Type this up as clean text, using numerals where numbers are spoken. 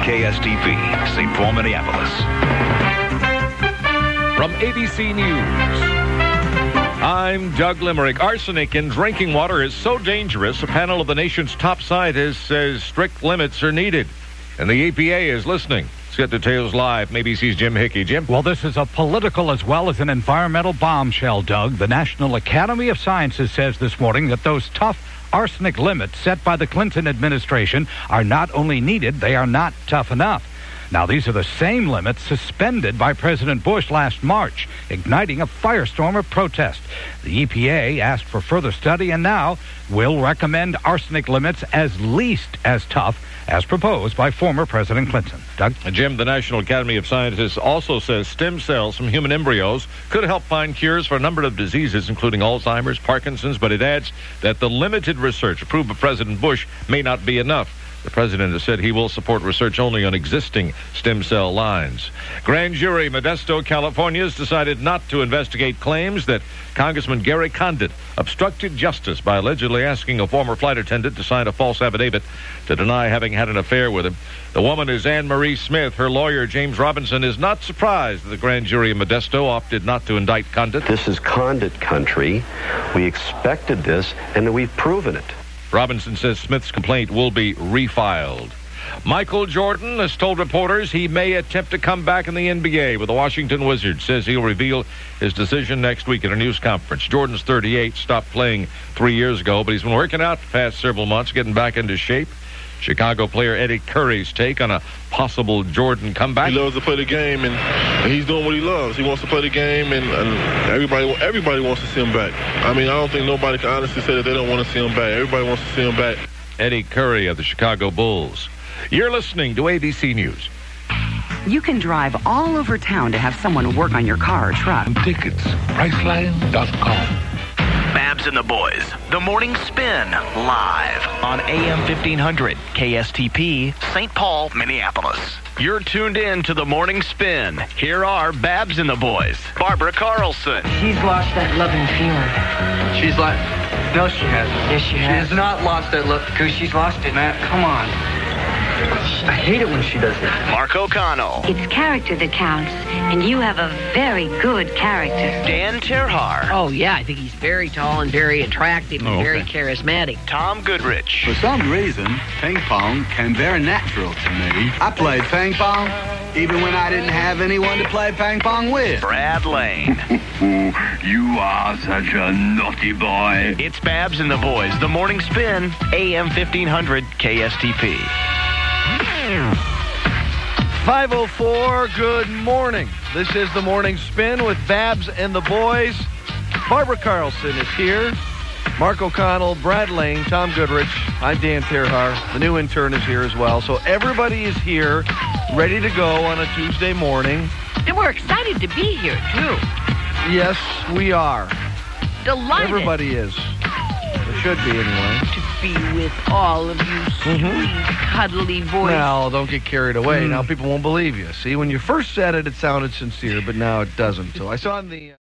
KSTP, St. Paul, Minneapolis. From ABC News, I'm Doug Limerick. Arsenic in drinking water is so dangerous, a panel of the nation's top scientists says strict limits are needed. And the EPA is listening. Let's get details live. ABC's Jim Hickey. Jim? Well, this is a political as well as an environmental bombshell, Doug. The National Academy of Sciences says this morning that those tough arsenic limits set by the Clinton administration are not only needed, they are not tough enough. Now, these are the same limits suspended by President Bush last March, igniting a firestorm of protest. The EPA asked for further study and now will recommend arsenic limits as least as tough as proposed by former President Clinton. Doug? Jim, the National Academy of Sciences also says stem cells from human embryos could help find cures for a number of diseases, including Alzheimer's, Parkinson's, but it adds that the limited research approved by President Bush may not be enough. The president has said he will support research only on existing stem cell lines. Grand jury Modesto, California has decided not to investigate claims that Congressman Gary Condit obstructed justice by allegedly asking a former flight attendant to sign a false affidavit to deny having had an affair with him. The woman is Anne Marie Smith. Her lawyer, James Robinson, is not surprised that the grand jury in Modesto opted not to indict Condit. This is Condit country. We expected this, and we've proven it. Robinson says Smith's complaint will be refiled. Michael Jordan has told reporters he may attempt to come back in the NBA with the Washington Wizards. Says he'll reveal his decision next week at a news conference. Jordan's 38, stopped playing 3 years ago, but he's been working out the past several months, getting back into shape. Chicago player Eddie Curry's take on a possible Jordan comeback. He loves to play the game, and he's doing what he loves. He wants to play the game, and everybody wants to see him back. I mean, I don't think nobody can honestly say that they don't want to see him back. Everybody wants to see him back. Eddie Curry of the Chicago Bulls. You're listening to ABC News. You can drive all over town to have someone work on your car or truck. Tickets, Priceline.com. Babs and the Boys, The Morning Spin, live on AM 1500, KSTP, St. Paul, Minneapolis. You're tuned in to The Morning Spin. Here are Babs and the Boys. Barbara Carlson. She's lost that loving feeling. She's like, no, she hasn't. Yes, she has. She has not lost that love. Because she's lost it. Matt, come on. I hate it when she does that. Mark O'Connell. It's character that counts, and you have a very good character. Dan Terhar. Oh, yeah, I think he's very tall and very attractive and very charismatic. Tom Goodrich. For some reason, ping pong came very natural to me. I played ping pong even when I didn't have anyone to play ping pong with. Brad Lane. You are such a naughty boy. It's Babs and the Boys, The Morning Spin, AM 1500, KSTP. 5:04, good morning. This is The Morning Spin with Babs and the Boys. Barbara Carlson is here. Mark O'Connell, Brad Lane, Tom Goodrich. I'm Dan Terhar. The new intern is here as well. So everybody is here, ready to go on a Tuesday morning. And we're excited to be here, too. Yes, we are. Delighted. Everybody is. It should be, anyway. To be with all of you sweet, cuddly boys. Now, don't get carried away. Now people won't believe you. See, when you first said it, it sounded sincere, but now it doesn't. So I saw in the...